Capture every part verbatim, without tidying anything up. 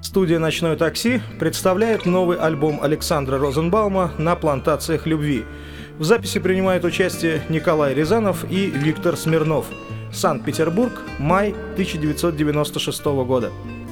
Студия «Ночное такси» представляет новый альбом Александра Розенбаума «На плантациях любви». В записи принимают участие Николай Рязанов и Виктор Смирнов. Санкт-Петербург, май тысяча девятьсот девяносто шестого года.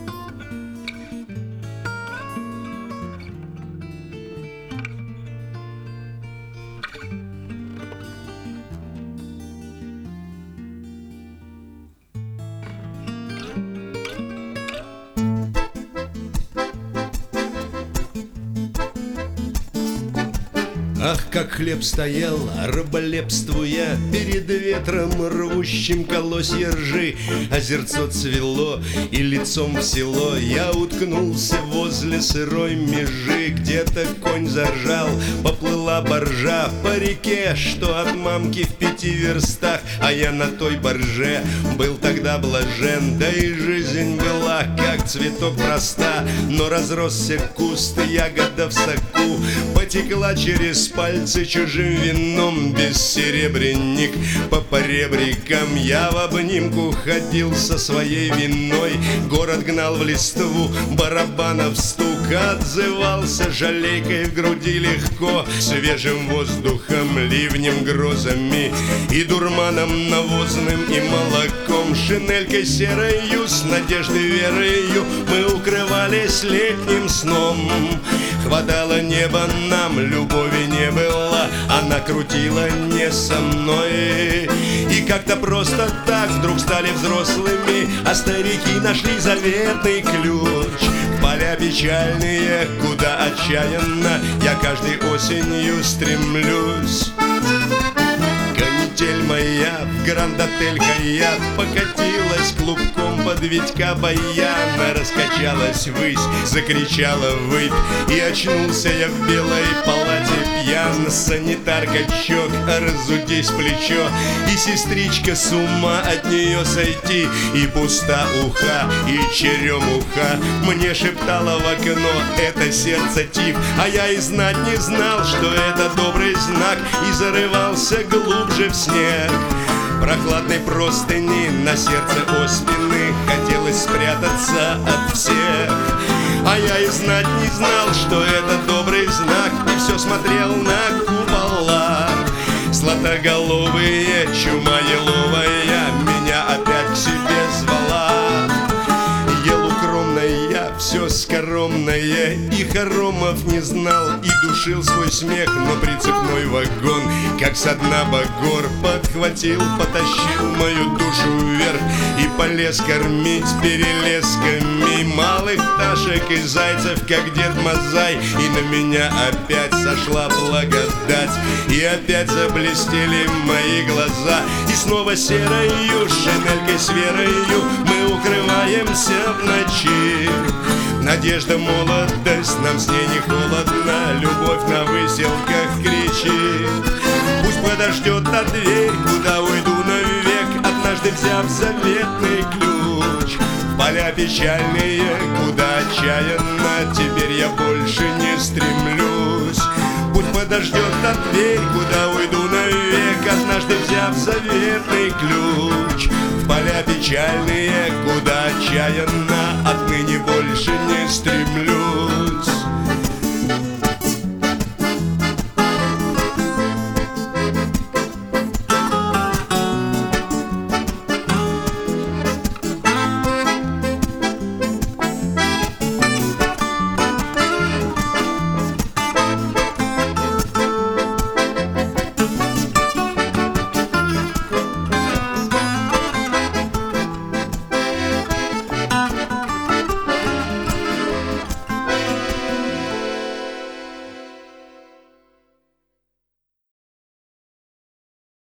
Ах, как хлеб стоял, раболепствуя, перед ветром, рвущим колосья ржи. Озерцо цвело, и лицом в село я уткнулся возле сырой межи. Где-то конь заржал, поплыла баржа по реке, что от мамки в пяти верстах. А я на той барже был тогда блажен, да и жизнь была, как цветок проста. Но разросся куст, ягода в соку потекла через пальцы чужим вином. Бессеребренник по поребрикам я в обнимку ходил со своей виной. Город гнал в листву, барабанов стук отзывался жалейкой в груди легко. Свежим воздухом, ливнем, грозами и дурманом навозным и молоком. Шинелькой серою с надеждой верою мы укрывались летним сном. Хватало неба нам, любови не было, она крутила не со мной. И как-то просто так вдруг стали взрослыми, а старики нашли заветный ключ. В поля печальные, куда отчаянно я каждой осенью стремлюсь. Канитель моя в гранд-отель Каят покатилась клубком под Витька баяна, раскачалась ввысь, закричала выпь, и очнулся я в белой палате пьян. Санитар-качок, разудись плечо, и сестричка с ума от нее сойти. И пуста уха, и черемуха мне шептала в окно: это сердце тиф. А я и знать не знал, что это добрый знак, и зарывался глубже в снег. Прохладной простыни на сердце оспины хотелось спрятаться от всех. А я и знать не знал, что это добрый знак, и все смотрел на купола. Златоголовые, чума еловая меня опять к себе звала. Ел укромное, все скоромное, и хоромов не знал, и душил свой смех, но прицепной вагон, как со дна багор, подхватил, потащил мою душу вверх и полез кормить перелесками малых пташек и зайцев, как Дед Мазай. И на меня опять сошла благодать, и опять заблестели мои глаза. И снова серою, шинелькой с верою мы укрываемся в ночи. Надежда, молодость, нам с ней не холодно, любовь на выселках кричит. Пусть подождет та дверь, куда уйду навек, однажды взяв заветный ключ. В поля печальные, куда отчаянно теперь я больше не стремлюсь. Пусть подождет та дверь, куда уйду навек, однажды взяв заветный ключ. В поля печальные, куда отчаянно отныне больше не стремлюсь.